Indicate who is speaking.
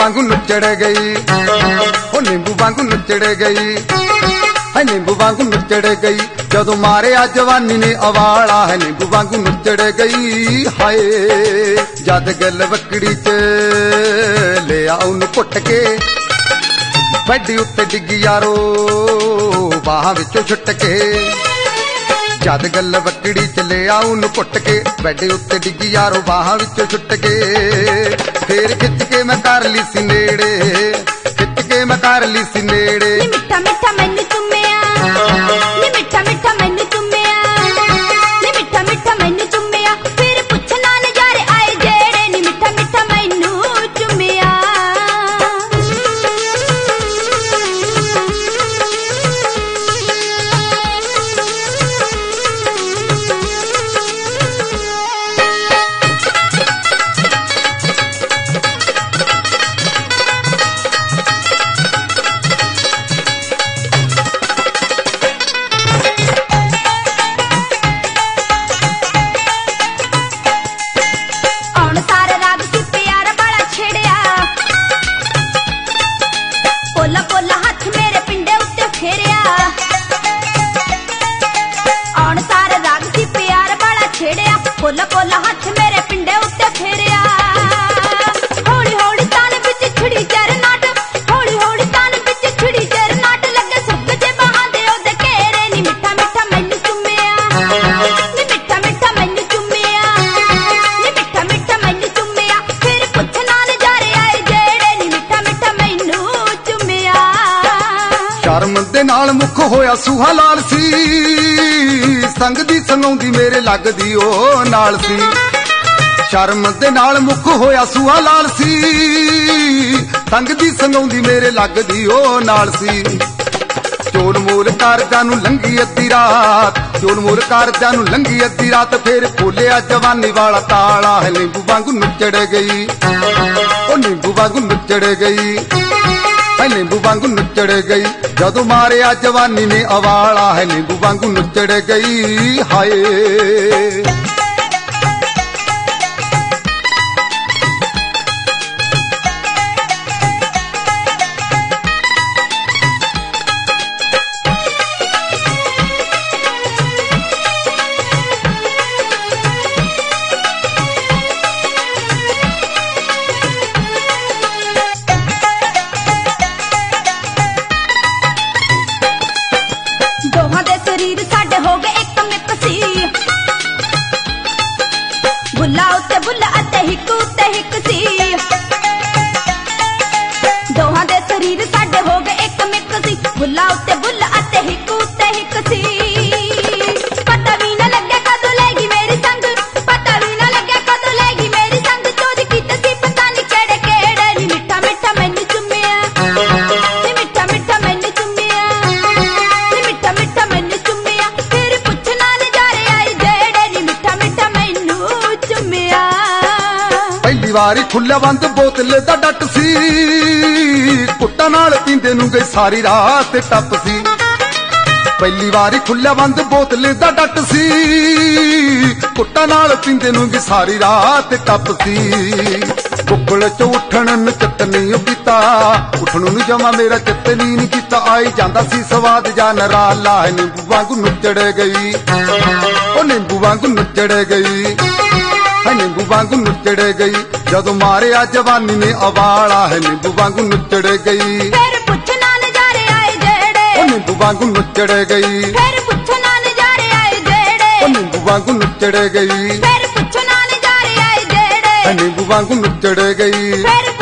Speaker 1: वांगू नुचड़ गई, ओ नींबू वांगू नुचड़ गई, है नींबू वांगू नुचड़ गई। जदों मारिया जवानी ने अवाला है नींबू वांगू नुचड़ गई। हाय जद गल वकड़ी च ले आउन पुट के बैडी उत्ते डिग्गी यारो बाहां विचों छुट के। जद गल वकड़ी च ले आउन पुट के बैडी उत्ते डिग्गी यारो बाहां विचों छुट के। फिर खिच के मैं कर ली सी नेड़े, खिच के मैं कर ली सी नेड़े।
Speaker 2: नी मिठा मिठा मैनू चुम्मिया, नी मिठा मिठा मैनू चुम्मिया, नी मिठा मिठा मैनू चुम्मिया। फिर पुछना नजारे आए जेड़े नी मिठा मिठा मैनू चुम्मिया। पोला पोला हाथ मेरे पिंडे उत्ते फेरिया। हौली हौली तान विच छिड़ी चर नाट, हौली हौली तान विच छिड़ी चर नाट। लगे सुख जे बाहां दे ओदे घेरे नी मिठा मिठा मैनू चुम्मिया, नी मिठा मिठा मैनू चुम्मिया, नी मिठा मिठा मैनू चुम्मिया। फिर पुछना नजारे आए जेड़े नी मिठा मिठा मैनू चुम्मिया।
Speaker 1: शर्म दे नाल मुख होया सूहा लाल सी, संग दी संगौंदी मेरे लगदी ओ नाल सी। शर्म दे नाल मुख होया सूहा लाल सी, संग दी संगौंदी मेरे लगदी ओ नाल सी। चोल मोल कारजां नूं लंघी अद्धी रात, चोल मोल कारजां नूं लंघी अद्धी रात। फिर खोलिया जवानी वाला ताला है नींबू वांगू नुचड़ गई, ओ नींबू वांगू नुचड़ गई, है नींबू वांगू नुचड़ गई। जदों मारिया जवानी ने अवाला है नींबू वांगू नुचड़ गई। हाय
Speaker 2: दोहां दे शरीर साडे हो गए एक मिक सी। बुल्ला उत्ते बुल्ला अते हिक उत्ते हिक सी। दोहां दे शरीर साडे हो गए एक मिक सी। बुल्ला उत्ते बुल्ला अते हिक उत्ते हिक सी। पता भी ना लगे कदों लेगी मेरी संग, पता भी ना लगे कदों लेगी मेरी संग। चोरी कीते सी पता नहीं केड़े केड़े नी मिठा मिठा मैनू चुम्मिया, नी मिठा मिठा मैनू चुम्मिया, नी मिठा मिठा मैनू चुम्मिया। फिर पुछना नजारे आए जेड़े नी मिठा मिठा मैनू चुम्मिया।
Speaker 1: पहली वारी खुल्ला बंद बोतल दा डट सी, कुट्टा नाल पींदे नूं गई सारी रात टप सी। पहली वारी खुल्ला बंद बोतल दा डट सी, कुट्टा नाल पींदे नूं गई सारी रात टप सी। बुकल च उठण नूं चित नहीं कीता, उठण नूं जमा मेरा चित नहीं कीता। आई जांदा सी स्वाद जा नराला है नींबू वांगू नुचड़ गई, ओ नींबू वांगू नुचड़ गई, है नींबू वांगू नुचड़ गई। जदों मारिया जवानी ने अवाला है नींबू वांगू नुचड़ गई।
Speaker 2: फिर पुछना नजारे आए जेड़े,
Speaker 1: ओ नींबू वांगू नुचड़ गई,
Speaker 2: फिर पुछना नजारे आए जेड़े,
Speaker 1: ओ नींबू वांगू नुचड़ गई,
Speaker 2: फिर पुछना नजारे आए जेड़े,
Speaker 1: नींबू वांगू नुचड़ गई।
Speaker 2: फिर